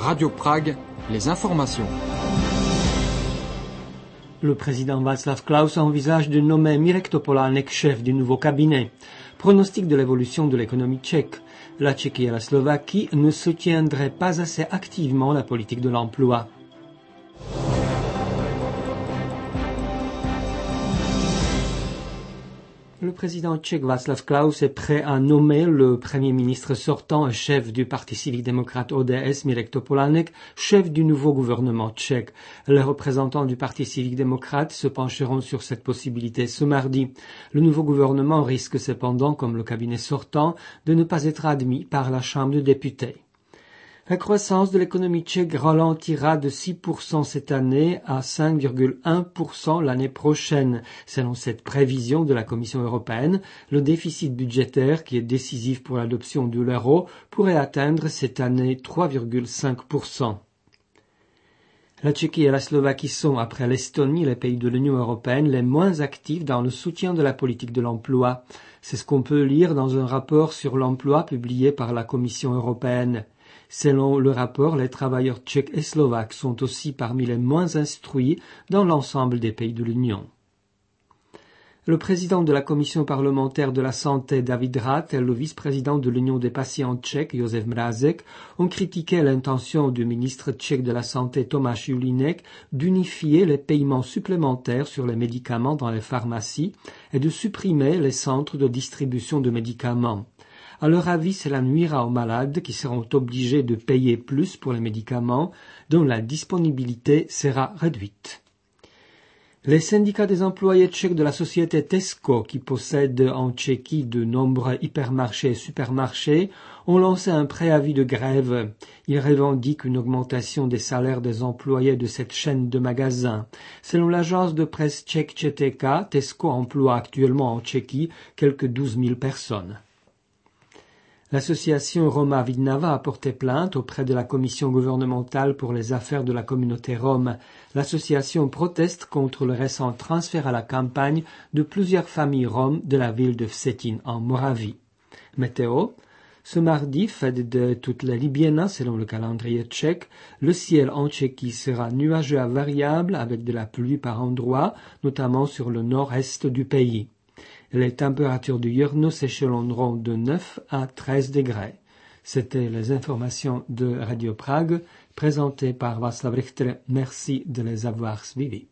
Radio Prague, les informations. Le président Václav Klaus envisage de nommer Mirek Topolánek chef du nouveau cabinet. Pronostic de l'évolution de l'économie tchèque. La Tchéquie et la Slovaquie ne soutiendraient pas assez activement la politique de l'emploi. Le président tchèque Václav Klaus est prêt à nommer le premier ministre sortant et chef du parti civique démocrate ODS, Mirek Topolánek, chef du nouveau gouvernement tchèque. Les représentants du parti civique démocrate se pencheront sur cette possibilité ce mardi. Le nouveau gouvernement risque cependant, comme le cabinet sortant, de ne pas être admis par la Chambre des députés. La croissance de l'économie tchèque ralentira de 6% cette année à 5,1% l'année prochaine. Selon cette prévision de la Commission européenne, le déficit budgétaire, qui est décisif pour l'adoption de l'euro, pourrait atteindre cette année 3,5%. La Tchéquie et la Slovaquie sont, après l'Estonie, les pays de l'Union européenne les moins actifs dans le soutien de la politique de l'emploi. C'est ce qu'on peut lire dans un rapport sur l'emploi publié par la Commission européenne. Selon le rapport, les travailleurs tchèques et slovaques sont aussi parmi les moins instruits dans l'ensemble des pays de l'Union. Le président de la commission parlementaire de la santé, David Rath, et le vice-président de l'Union des patients tchèques, Josef Mrazek, ont critiqué l'intention du ministre tchèque de la santé, Tomáš Julínek, d'unifier les paiements supplémentaires sur les médicaments dans les pharmacies et de supprimer les centres de distribution de médicaments. À leur avis, cela nuira aux malades qui seront obligés de payer plus pour les médicaments dont la disponibilité sera réduite. Les syndicats des employés tchèques de la société Tesco, qui possèdent en Tchéquie de nombreux hypermarchés et supermarchés, ont lancé un préavis de grève. Ils revendiquent une augmentation des salaires des employés de cette chaîne de magasins. Selon l'agence de presse tchèque ČTK, Tesco emploie actuellement en Tchéquie quelques 12 000 personnes. L'association Roma Vidnava a porté plainte auprès de la commission gouvernementale pour les affaires de la communauté rome. L'association proteste contre le récent transfert à la campagne de plusieurs familles roms de la ville de Vsetín en Moravie. Météo. Ce mardi, fête de toutes les Libyennas selon le calendrier tchèque, le ciel en Tchéquie sera nuageux à variable avec de la pluie par endroits, notamment sur le nord-est du pays. Les températures du Jrno s'échelonneront de 9 à 13 degrés. C'était les informations de Radio Prague, présentées par Václav Richter. Merci de les avoir suivies.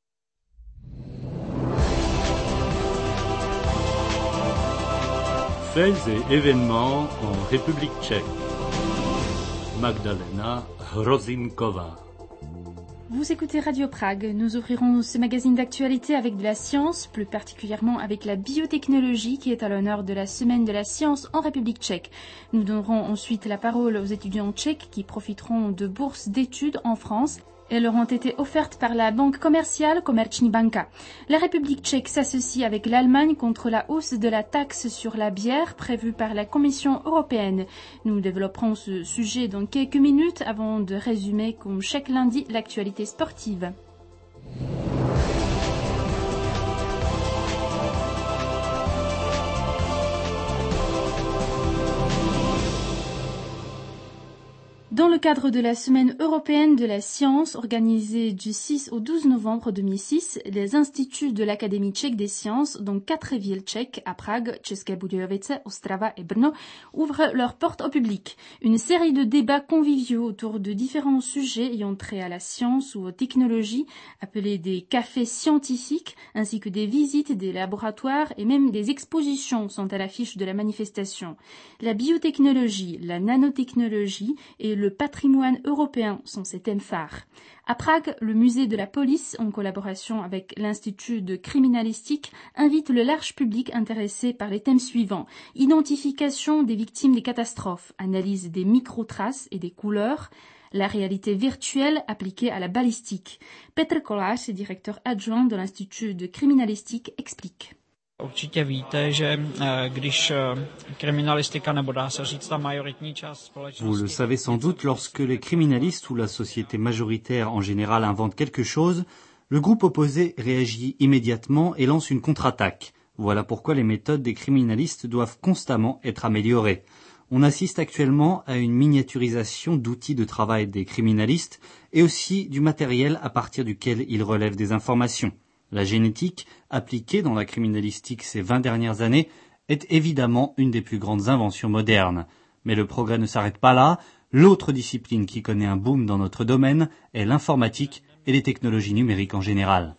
Faits et événements en République tchèque. Magdalena Hrozinková. Vous écoutez Radio Prague. Nous ouvrirons ce magazine d'actualité avec de la science, plus particulièrement avec la biotechnologie qui est à l'honneur de la Semaine de la science en République tchèque. Nous donnerons ensuite la parole aux étudiants tchèques qui profiteront de bourses d'études en France. Elles leur ont été offertes par la banque commerciale Komerční banka. La République tchèque s'associe avec l'Allemagne contre la hausse de la taxe sur la bière prévue par la Commission européenne. Nous développerons ce sujet dans quelques minutes avant de résumer comme chaque lundi l'actualité sportive. Dans le cadre de la Semaine européenne de la science, organisée du 6 au 12 novembre 2006, les instituts de l'Académie tchèque des sciences, dont 4 villes tchèques, à Prague, České Budějovice, Ostrava et Brno, ouvrent leurs portes au public. Une série de débats conviviaux autour de différents sujets ayant trait à la science ou aux technologies, appelés des cafés scientifiques, ainsi que des visites des laboratoires et même des expositions sont à l'affiche de la manifestation. La biotechnologie, la nanotechnologie et le patrimoine européen sont ses thèmes phares. À Prague, le musée de la police, en collaboration avec l'Institut de criminalistique, invite le large public intéressé par les thèmes suivants: identification des victimes des catastrophes, analyse des microtraces et des couleurs, la réalité virtuelle appliquée à la balistique. Petr Kolář, directeur adjoint de l'Institut de criminalistique, explique. Určitě víte, že když kriminalistika, nebo dá se říct ta majoritní část společnosti... Vous le savez sans doute, lorsque les criminalistes ou la société majoritaire en général inventent quelque chose, le groupe opposé réagit immédiatement et lance une contre-attaque. Voilà pourquoi les méthodes des criminalistes doivent constamment être améliorées. On assiste actuellement à une miniaturisation d'outils de travail des criminalistes et aussi du matériel à partir duquel ils relèvent des informations. La génétique, appliquée dans la criminalistique ces 20 dernières années, est évidemment une des plus grandes inventions modernes. Mais le progrès ne s'arrête pas là. L'autre discipline qui connaît un boom dans notre domaine est l'informatique et les technologies numériques en général.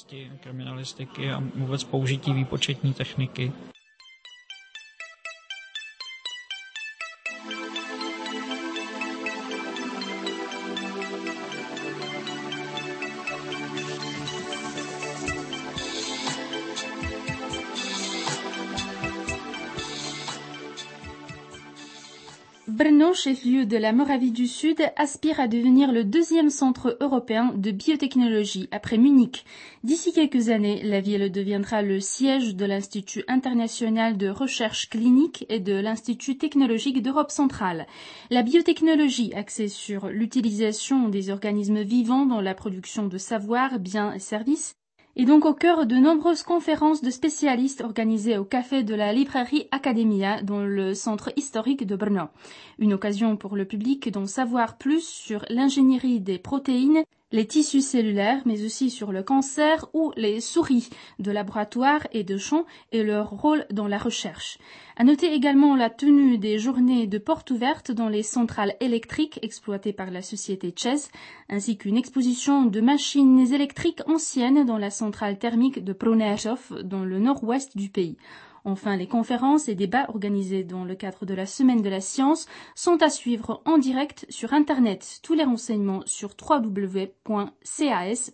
Brno, chef-lieu de la Moravie du Sud, aspire à devenir le deuxième centre européen de biotechnologie après Munich. D'ici quelques années, la ville deviendra le siège de l'Institut international de recherche clinique et de l'Institut technologique d'Europe centrale. La biotechnologie, axée sur l'utilisation des organismes vivants dans la production de savoirs, biens et services, est donc au cœur de nombreuses conférences de spécialistes organisées au café de la librairie Academia dans le centre historique de Brno. Une occasion pour le public d'en savoir plus sur l'ingénierie des protéines, les tissus cellulaires, mais aussi sur le cancer ou les souris de laboratoire et de champs et leur rôle dans la recherche. À noter également la tenue des journées de portes ouvertes dans les centrales électriques exploitées par la société ČEZ, ainsi qu'une exposition de machines électriques anciennes dans la centrale thermique de Prunéřov dans le nord-ouest du pays. Enfin, les conférences et débats organisés dans le cadre de la Semaine de la Science sont à suivre en direct sur Internet. Tous les renseignements sur www.cas.cz.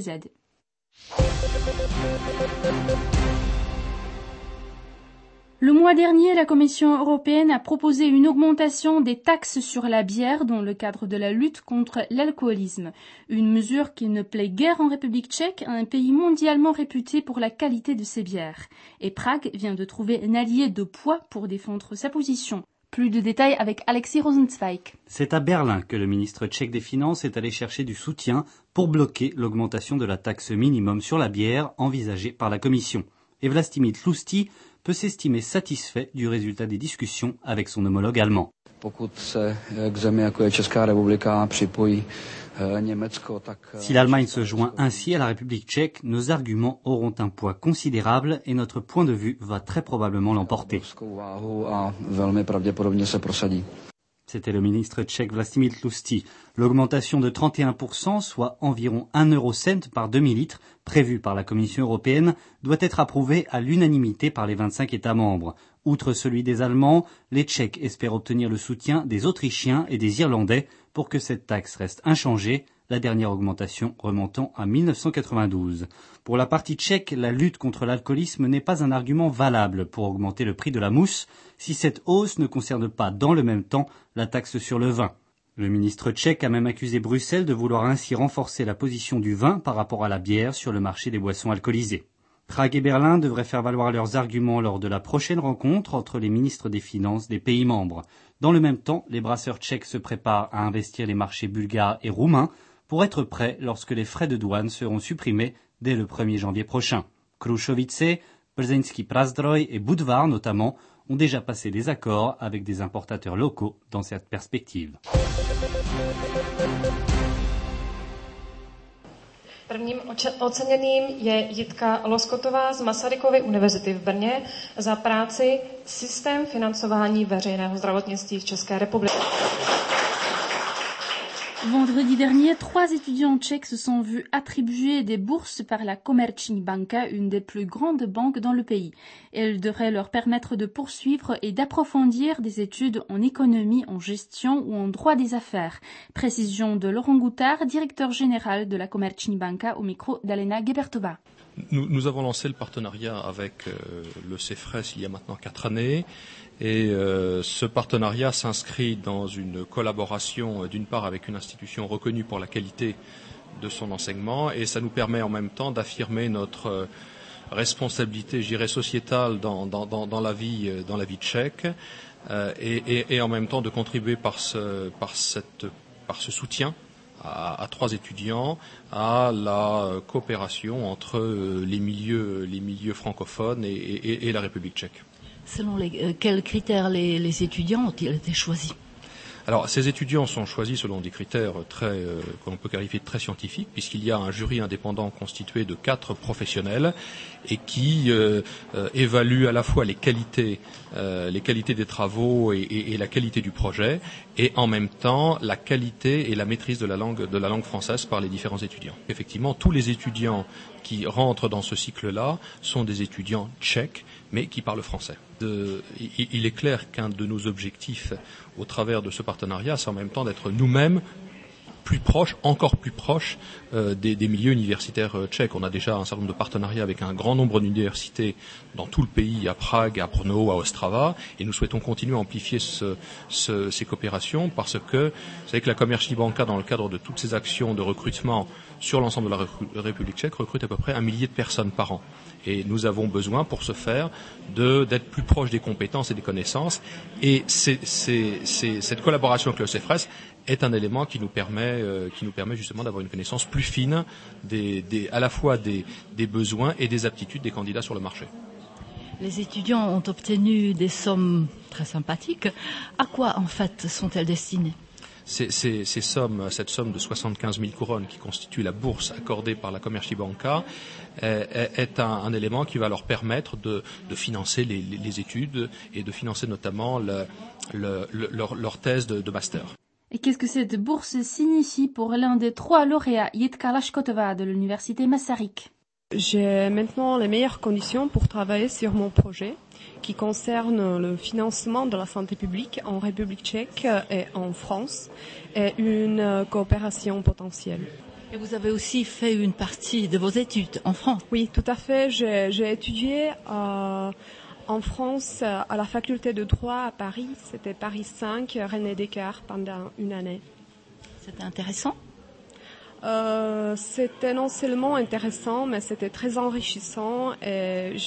Le mois dernier, la Commission européenne a proposé une augmentation des taxes sur la bière dans le cadre de la lutte contre l'alcoolisme. Une mesure qui ne plaît guère en République tchèque, un pays mondialement réputé pour la qualité de ses bières. Et Prague vient de trouver un allié de poids pour défendre sa position. Plus de détails avec Alexis Rosenzweig. C'est à Berlin que le ministre tchèque des Finances est allé chercher du soutien pour bloquer l'augmentation de la taxe minimum sur la bière envisagée par la Commission. Et Vlastimil Tlustý peut s'estimer satisfait du résultat des discussions avec son homologue allemand. Si l'Allemagne se joint ainsi à la République tchèque, nos arguments auront un poids considérable et notre point de vue va très probablement l'emporter. C'était le ministre tchèque Vlastimil Tlustý. L'augmentation de 31%, soit environ 1 eurocent par demi-litre, prévue par la Commission européenne, doit être approuvée à l'unanimité par les 25 États membres. Outre celui des Allemands, les Tchèques espèrent obtenir le soutien des Autrichiens et des Irlandais pour que cette taxe reste inchangée, la dernière augmentation remontant à 1992. Pour la partie tchèque, la lutte contre l'alcoolisme n'est pas un argument valable pour augmenter le prix de la mousse, si cette hausse ne concerne pas dans le même temps la taxe sur le vin. Le ministre tchèque a même accusé Bruxelles de vouloir ainsi renforcer la position du vin par rapport à la bière sur le marché des boissons alcoolisées. Prague et Berlin devraient faire valoir leurs arguments lors de la prochaine rencontre entre les ministres des Finances des pays membres. Dans le même temps, les brasseurs tchèques se préparent à investir les marchés bulgares et roumains pour être prêts lorsque les frais de douane seront supprimés dès le 1er janvier prochain. Krušovice, Plzeňský Prazdroj et Budvar notamment ont déjà passé des accords avec des importateurs locaux dans cette perspective. Prvním oceněným je Jitka Loskotová z Masarykovy univerzity v Brně za práci Systém financování veřejného zdravotnictví v České republice. Vendredi dernier, 3 étudiants tchèques se sont vus attribuer des bourses par la Komerční banka, une des plus grandes banques dans le pays. Elle devrait leur permettre de poursuivre et d'approfondir des études en économie, en gestion ou en droit des affaires. Précision de Laurent Goutard, directeur général de la Komerční banka, au micro d'Alena Gebertova. Nous avons lancé le partenariat avec le CEFRES il y a maintenant 4 années. Et ce partenariat s'inscrit dans une collaboration d'une part avec une institution reconnue pour la qualité de son enseignement et ça nous permet en même temps d'affirmer notre responsabilité, je dirais, sociétale dans la vie tchèque et en même temps de contribuer par ce soutien à 3 étudiants à la coopération entre les milieux francophones et la République tchèque. Selon quels critères les étudiants ont-ils été choisis? Alors, ces étudiants sont choisis selon des critères qu'on peut qualifier de très scientifiques, puisqu'il y a un jury indépendant constitué de 4 professionnels et qui évalue à la fois les qualités des travaux et la qualité du projet, et en même temps la qualité et la maîtrise de la langue française par les différents étudiants. Effectivement, tous les étudiants qui rentrent dans ce cycle-là sont des étudiants tchèques, mais qui parlent français. Il est clair qu'un de nos objectifs au travers de ce partenariat, c'est en même temps d'être nous-mêmes encore plus proches des milieux universitaires tchèques. On a déjà un certain nombre de partenariats avec un grand nombre d'universités dans tout le pays, à Prague, à Brno, à Ostrava, et nous souhaitons continuer à amplifier ces coopérations parce que vous savez que la Komerční banka, dans le cadre de toutes ces actions de recrutement sur l'ensemble de la République tchèque, recrute à peu près 1 millier de personnes par an. Et nous avons besoin, pour ce faire, d'être plus proche des compétences et des connaissances. Et cette collaboration avec le CEFRES est un élément qui nous permet justement d'avoir une connaissance plus fine à la fois des besoins et des aptitudes des candidats sur le marché. Les étudiants ont obtenu des sommes très sympathiques. À quoi, en fait, sont-elles destinées? Cette somme de 75 000 couronnes qui constitue la bourse accordée par la Komerční banka est un élément qui va leur permettre de financer les études et de financer notamment leur thèse de master. Et qu'est-ce que cette bourse signifie pour l'un des 3 lauréats, Jitka Laškotová de l'université Masaryk? J'ai maintenant les meilleures conditions pour travailler sur mon projet qui concerne le financement de la santé publique en République tchèque et en France et une coopération potentielle. Et vous avez aussi fait une partie de vos études en France? Oui, tout à fait. J'ai étudié en France à la faculté de droit à Paris. C'était Paris 5, René Descartes pendant une année. C'était intéressant? C'était non seulement intéressant, mais c'était très enrichissant et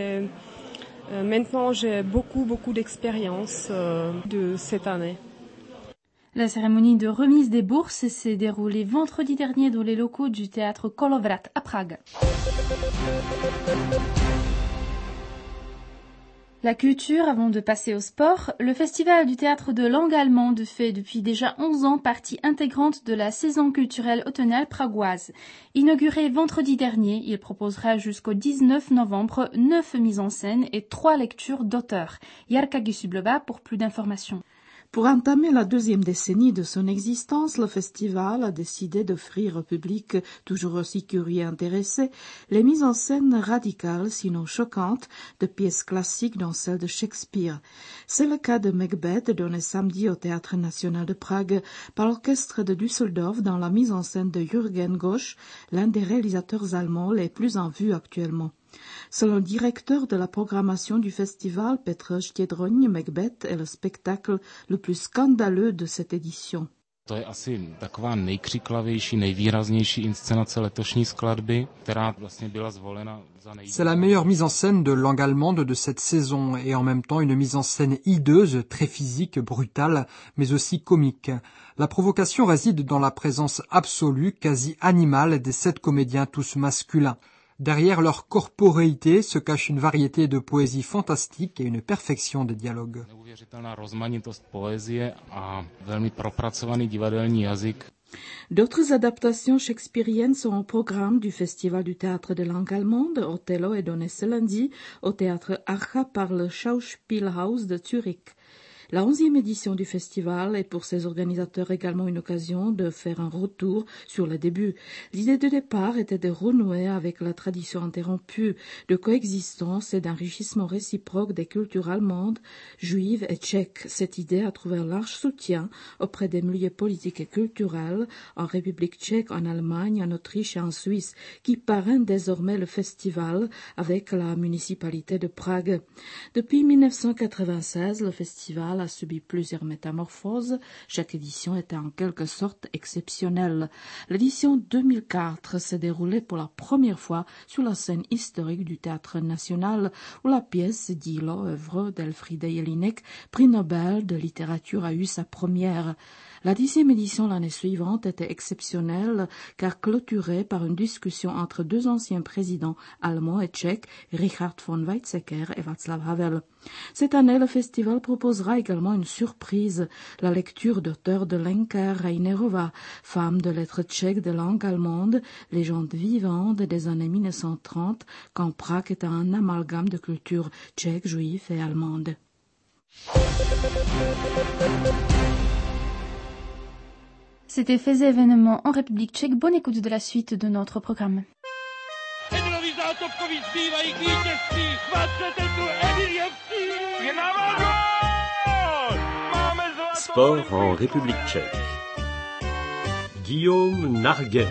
maintenant j'ai beaucoup d'expérience de cette année. La cérémonie de remise des bourses s'est déroulée vendredi dernier dans les locaux du théâtre Kolovrat à Prague. La culture, avant de passer au sport, le Festival du théâtre de langue allemande fait depuis déjà 11 ans partie intégrante de la saison culturelle automnale pragoise. Inauguré vendredi dernier, il proposera jusqu'au 19 novembre 9 mises en scène et 3 lectures d'auteurs. Jarka Gisublova pour plus d'informations. Pour entamer la 2e décennie de son existence, le festival a décidé d'offrir au public toujours aussi curieux et intéressé les mises en scène radicales, sinon choquantes, de pièces classiques dont celle de Shakespeare. C'est le cas de Macbeth, donné samedi au Théâtre national de Prague par l'orchestre de Düsseldorf dans la mise en scène de Jürgen Gosch, l'un des réalisateurs allemands les plus en vue actuellement. Selon le directeur de la programmation du festival, Petr Štědroň, Macbeth est le spectacle le plus scandaleux de cette édition. To je asi taková nejkřiklavější, nejvýraznější inscenace letošní skladby, která vlastně byla zvolena za C'est la meilleure mise en scène de langue allemande de cette saison et en même temps une mise en scène hideuse, très physique, brutale, mais aussi comique. La provocation réside dans la présence absolue, quasi animale des 7 comédiens tous masculins. Derrière leur corporéité se cache une variété de poésie fantastique et une perfection des dialogues. D'autres adaptations shakespeariennes sont au programme du Festival du théâtre de langue allemande. Othello est donné ce lundi au théâtre Archa par le Schauspielhaus de Zurich. La 11e édition du festival est pour ses organisateurs également une occasion de faire un retour sur le début. L'idée de départ était de renouer avec la tradition interrompue de coexistence et d'enrichissement réciproque des cultures allemandes, juives et tchèques. Cette idée a trouvé un large soutien auprès des milieux politiques et culturels en République tchèque, en Allemagne, en Autriche et en Suisse, qui parrainent désormais le festival avec la municipalité de Prague. Depuis 1996, le festival a subi plusieurs métamorphoses. Chaque édition était en quelque sorte exceptionnelle. L'édition 2004 s'est déroulée pour la première fois sur la scène historique du Théâtre national, où la pièce Dilo, œuvre d'Elfriede Jelinek, prix Nobel de littérature, a eu sa première. La 10e édition l'année suivante était exceptionnelle car clôturée par une discussion entre deux anciens présidents allemands et tchèques, Richard von Weizsäcker et Václav Havel. Cette année, le festival proposera également une surprise, la lecture d'auteurs de Lenka Reinerova, femme de lettres tchèque de langue allemande, légende vivante des années 1930, quand Prague était un amalgame de culture tchèque, juive et allemande. C'était Faits et événements en République tchèque. Bonne écoute de la suite de notre programme. Sport en République tchèque. Guillaume Narguet.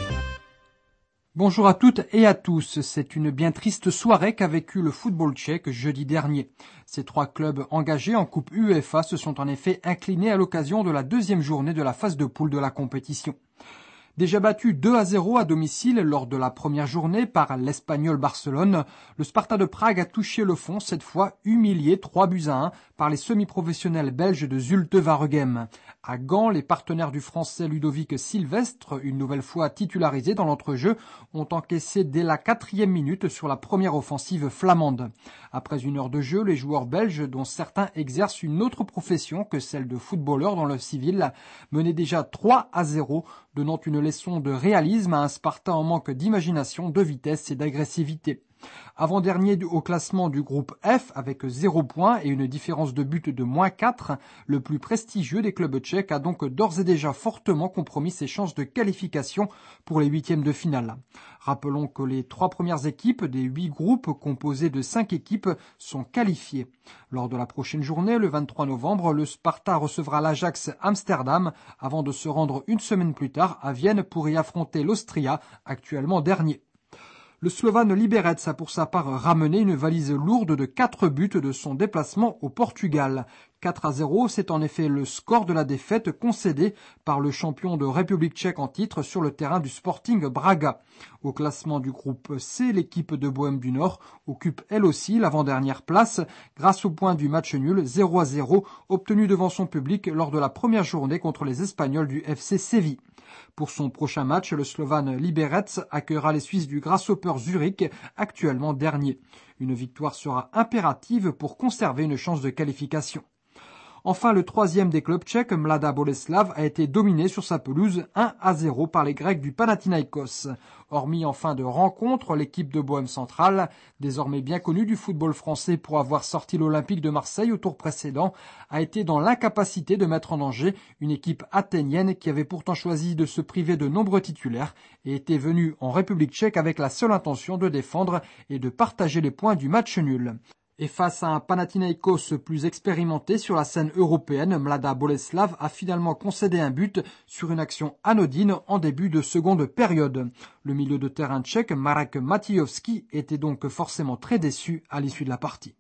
Bonjour à toutes et à tous. C'est une bien triste soirée qu'a vécu le football tchèque jeudi dernier. Ces 3 clubs engagés en Coupe UEFA se sont en effet inclinés à l'occasion de la 2e journée de la phase de poule de la compétition. Déjà battu 2-0 à domicile lors de la première journée par l'Espagnol Barcelone, le Sparta de Prague a touché le fond, cette fois humilié 3-1 par les semi-professionnels belges de Zulte Waregem. À Gand, les partenaires du Français Ludovic Sylvestre, une nouvelle fois titularisé dans l'entrejeu, ont encaissé dès la 4e minute sur la première offensive flamande. Après 1 heure de jeu, les joueurs belges, dont certains exercent une autre profession que celle de footballeur dans le civil, menaient déjà 3-0, donnant une leçon de réalisme à un Sparta en manque d'imagination, de vitesse et d'agressivité. Avant-dernier au classement du groupe F avec 0 points et une différence de but de -4, le plus prestigieux des clubs tchèques a donc d'ores et déjà fortement compromis ses chances de qualification pour les 8e de finale. Rappelons que les 3 premières équipes des 8 groupes composés de 5 équipes sont qualifiées. Lors de la prochaine journée, le 23 novembre, le Sparta recevra l'Ajax Amsterdam avant de se rendre une semaine plus tard à Vienne pour y affronter l'Austria, actuellement dernier. Le Slovane Liberec a pour sa part ramené une valise lourde de 4 buts de son déplacement au Portugal. 4-0, c'est en effet le score de la défaite concédée par le champion de République tchèque en titre sur le terrain du Sporting Braga. Au classement du groupe C, l'équipe de Bohême du Nord occupe elle aussi l'avant-dernière place grâce au point du match nul 0-0 obtenu devant son public lors de la première journée contre les Espagnols du FC Séville. Pour son prochain match, le Slovane Liberec accueillera les Suisses du Grasshopper Zurich, actuellement dernier. Une victoire sera impérative pour conserver une chance de qualification. Enfin, le 3e des clubs tchèques, Mladá Boleslav, a été dominé sur sa pelouse 1-0 par les Grecs du Panathinaïkos. Hormis en fin de rencontre, l'équipe de Bohême Centrale, désormais bien connue du football français pour avoir sorti l'Olympique de Marseille au tour précédent, a été dans l'incapacité de mettre en danger une équipe athénienne qui avait pourtant choisi de se priver de nombreux titulaires et était venue en République tchèque avec la seule intention de défendre et de partager les points du match nul. Et face à un Panathinaïkos plus expérimenté sur la scène européenne, Mladá Boleslav a finalement concédé un but sur une action anodine en début de seconde période. Le milieu de terrain tchèque, Marek Matějovský, était donc forcément très déçu à l'issue de la partie.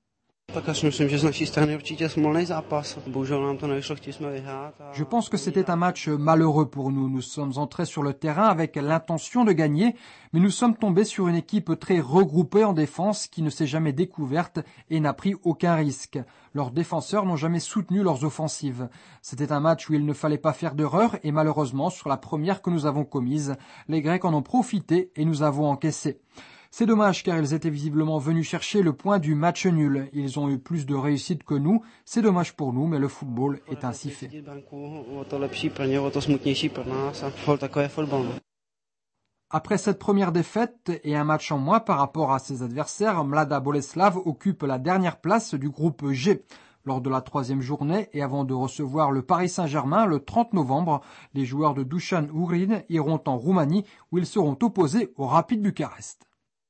Je pense que c'était un match malheureux pour nous. Nous sommes entrés sur le terrain avec l'intention de gagner, mais nous sommes tombés sur une équipe très regroupée en défense qui ne s'est jamais découverte et n'a pris aucun risque. Leurs défenseurs n'ont jamais soutenu leurs offensives. C'était un match où il ne fallait pas faire d'erreur et malheureusement, sur la première que nous avons commise, les Grecs en ont profité et nous avons encaissé. C'est dommage car ils étaient visiblement venus chercher le point du match nul. Ils ont eu plus de réussite que nous. C'est dommage pour nous, mais le football est ainsi fait. Après cette première défaite et un match en moins par rapport à ses adversaires, Mladá Boleslav occupe la dernière place du groupe G. Lors de la 3e journée et avant de recevoir le Paris Saint-Germain le 30 novembre, les joueurs de Dusan Urin iront en Roumanie où ils seront opposés au Rapid Bucarest.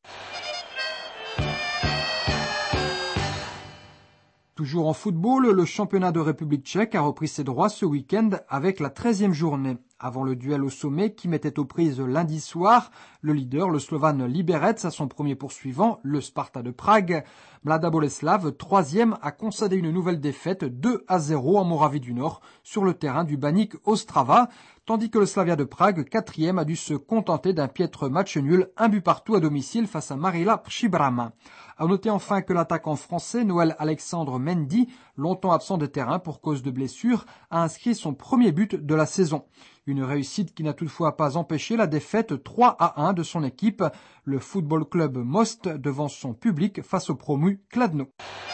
Toujours en football, le championnat de République tchèque a repris ses droits ce week-end avec la 13e journée. Avant le duel au sommet qui mettait aux prises lundi soir, le leader, le Slovan Liberec, à son premier poursuivant, le Sparta de Prague. Mlada Boleslav, troisième, a concédé une nouvelle défaite 2-0 en Moravie du Nord sur le terrain du Baník Ostrava, tandis que le Slavia de Prague, quatrième, a dû se contenter d'un piètre match nul, 1-1 à domicile face à Marila Příbram. À noter enfin que l'attaquant français Noël Alexandre Mendy, longtemps absent des terrains pour cause de blessure, a inscrit son premier but de la saison. Une réussite qui n'a toutefois pas empêché la défaite 3-1 de son équipe, le Football Club Most, devant son public face au promu Kladno.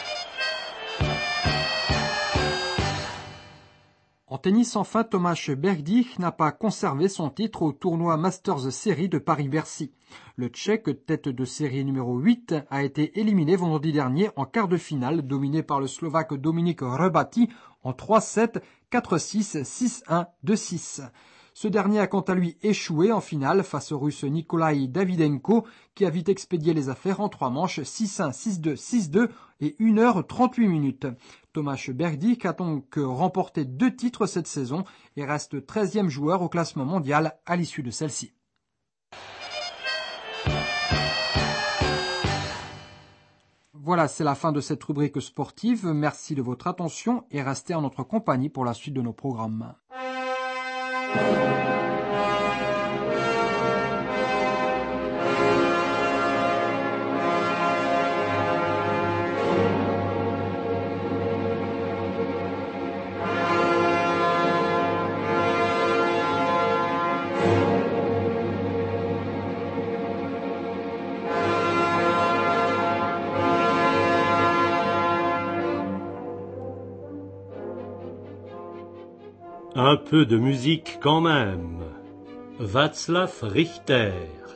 En tennis, enfin, Tomáš Berdych n'a pas conservé son titre au tournoi Masters Series de Paris-Bercy. Le Tchèque, tête de série numéro 8, a été éliminé vendredi dernier en quart de finale, dominé par le Slovaque Dominik Hrbatý en 3-7, 4-6, 6-1, 2-6. Ce dernier a quant à lui échoué en finale face au Russe Nikolai Davydenko, qui a vite expédié les affaires en 3 manches, 6-1, 6-2, 6-2 et 1h38. Tomáš Berdych a donc remporté 2 titres cette saison et reste 13e joueur au classement mondial à l'issue de celle-ci. Voilà, c'est la fin de cette rubrique sportive. Merci de votre attention et restez en notre compagnie pour la suite de nos programmes. Un peu de musique quand même. Václav Richter.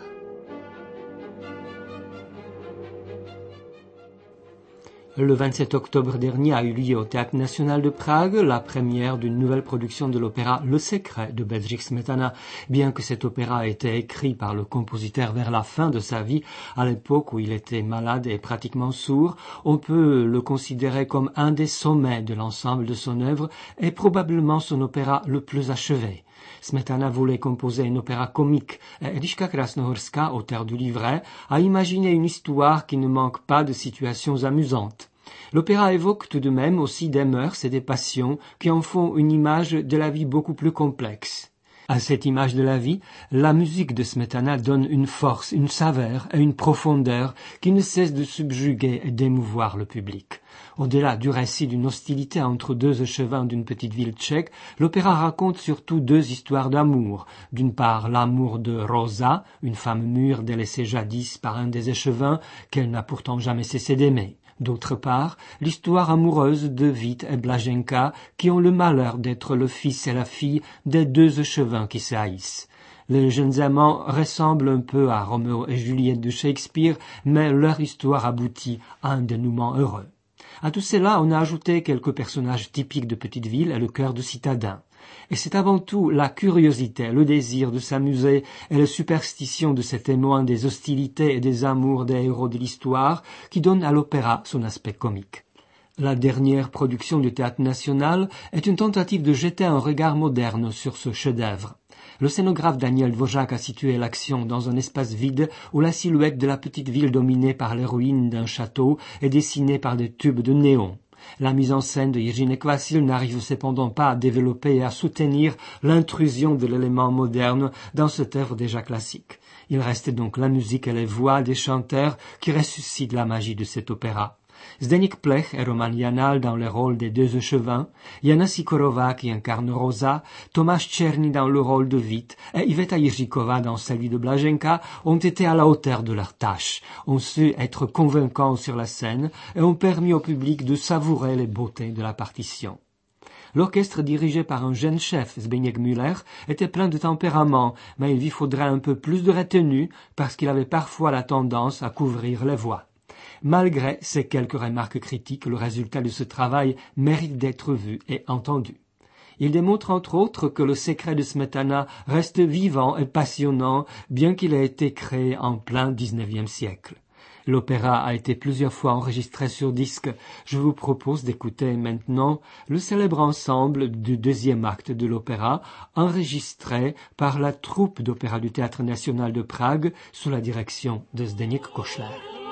Le 27 octobre dernier a eu lieu au Théâtre national de Prague la première d'une nouvelle production de l'opéra Le Secret de Bedřich Smetana. Bien que cet opéra ait été écrit par le compositeur vers la fin de sa vie, à l'époque où il était malade et pratiquement sourd, on peut le considérer comme un des sommets de l'ensemble de son œuvre et probablement son opéra le plus achevé. Smetana voulait composer un opéra comique et Eliška Krasnohorská, auteur du livret, a imaginé une histoire qui ne manque pas de situations amusantes. L'opéra évoque tout de même aussi des mœurs et des passions qui en font une image de la vie beaucoup plus complexe. À cette image de la vie, la musique de Smetana donne une force, une saveur et une profondeur qui ne cessent de subjuguer et d'émouvoir le public. Au-delà du récit d'une hostilité entre 2 échevins d'une petite ville tchèque, l'opéra raconte surtout 2 histoires d'amour. D'une part, l'amour de Rosa, une femme mûre délaissée jadis par un des échevins qu'elle n'a pourtant jamais cessé d'aimer. D'autre part, l'histoire amoureuse de Vít et Blaženka qui ont le malheur d'être le fils et la fille des 2 échevins qui se haïssent. Les jeunes amants ressemblent un peu à Roméo et Juliette de Shakespeare, mais leur histoire aboutit à un dénouement heureux. À tout cela, on a ajouté quelques personnages typiques de petites villes et le cœur de citadins. Et c'est avant tout la curiosité, le désir de s'amuser et la superstition de ces témoins des hostilités et des amours des héros de l'histoire qui donnent à l'opéra son aspect comique. La dernière production du Théâtre national est une tentative de jeter un regard moderne sur ce chef-d'œuvre. Le scénographe Daniel Dvořák a situé l'action dans un espace vide où la silhouette de la petite ville dominée par les ruines d'un château est dessinée par des tubes de néon. La mise en scène de Jiří Nekvasil n'arrive cependant pas à développer et à soutenir l'intrusion de l'élément moderne dans cette œuvre déjà classique. Il reste donc la musique et les voix des chanteurs qui ressuscitent la magie de cet opéra. Zdeněk Plech et Roman Janal dans le rôle des 2 échevins, Jana Sikorová qui incarne Rosa, Tomáš Černý dans le rôle de Vít et Iveta Jiříková dans celui de Blaženka ont été à la hauteur de leur tâche, ont su être convaincants sur la scène et ont permis au public de savourer les beautés de la partition. L'orchestre dirigé par un jeune chef, Zbigniew Müller, était plein de tempérament, mais il lui faudrait un peu plus de retenue parce qu'il avait parfois la tendance à couvrir les voix. Malgré ces quelques remarques critiques, le résultat de ce travail mérite d'être vu et entendu. Il démontre entre autres que le secret de Smetana reste vivant et passionnant, bien qu'il ait été créé en plein XIXe siècle. L'opéra a été plusieurs fois enregistré sur disque. Je vous propose d'écouter maintenant le célèbre ensemble du deuxième acte de l'opéra, enregistré par la troupe d'opéra du Théâtre national de Prague sous la direction de Zdeněk Košler.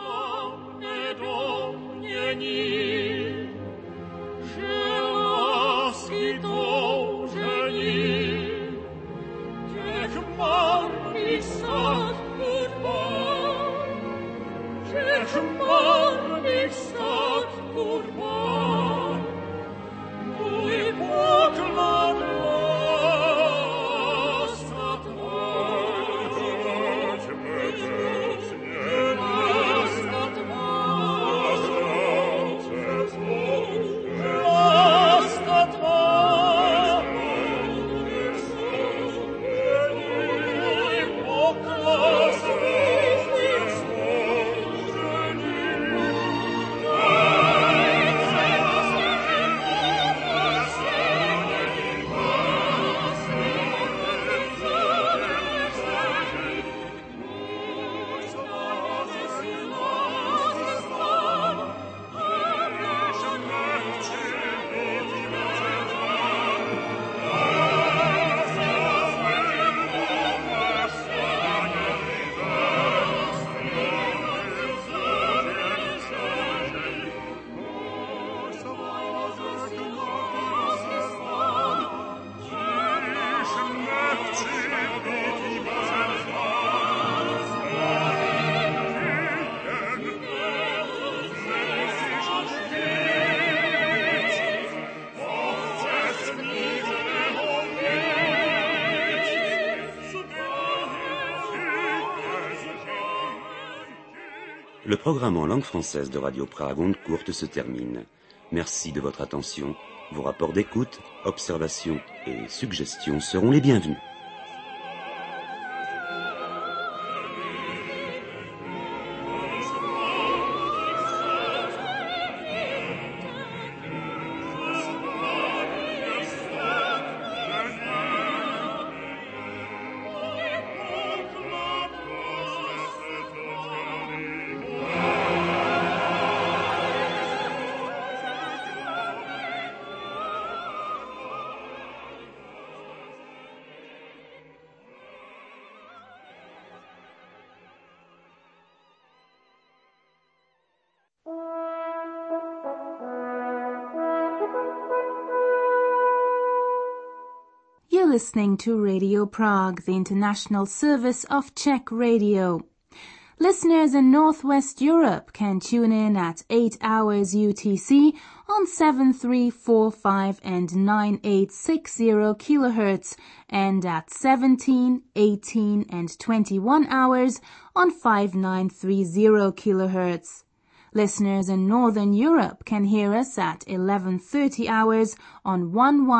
Le programme en langue française de Radio Prague Ondes Courtes se termine. Merci de votre attention. Vos rapports d'écoute, observations et suggestions seront les bienvenus. You're listening to Radio Prague, the international service of Czech radio. Listeners in Northwest Europe can tune in at 8 hours UTC on 7345 and 9860 kHz and at 17, 18 and 21 hours on 5930 kHz. Listeners in Northern Europe can hear us at 11:30 hours on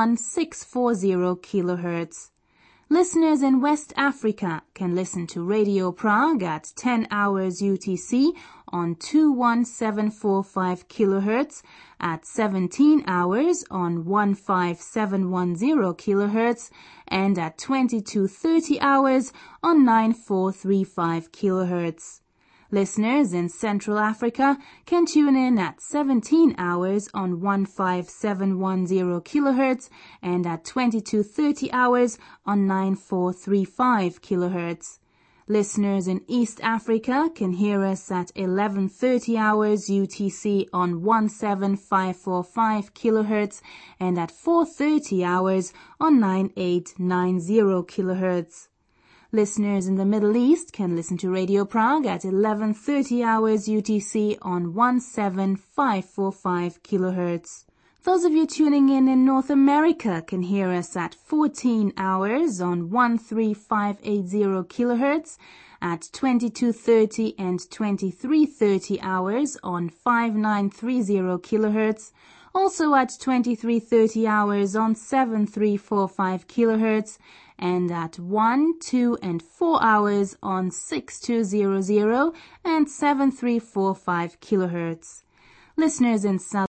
11640 kHz. Listeners in West Africa can listen to Radio Prague at 10 hours UTC on 21745 kHz, at 17 hours on 15710 kHz, and at 22:30 hours on 9435 kHz. Listeners in Central Africa can tune in at 17 hours on 15710 kHz and at 22:30 hours on 9435 kHz. Listeners in East Africa can hear us at 11:30 hours UTC on 17545 kHz and at 4:30 hours on 9890 kHz. Listeners in the Middle East can listen to Radio Prague at 11:30 hours UTC on 17545 kHz. Those of you tuning in North America can hear us at 14 hours on 13580 kHz, at 22:30 and 23:30 hours on 5930 kHz, also at 23:30 hours on 7345 kHz, and at 1, 2 and 4 hours on 6200 and 7345 kHz. Listeners in South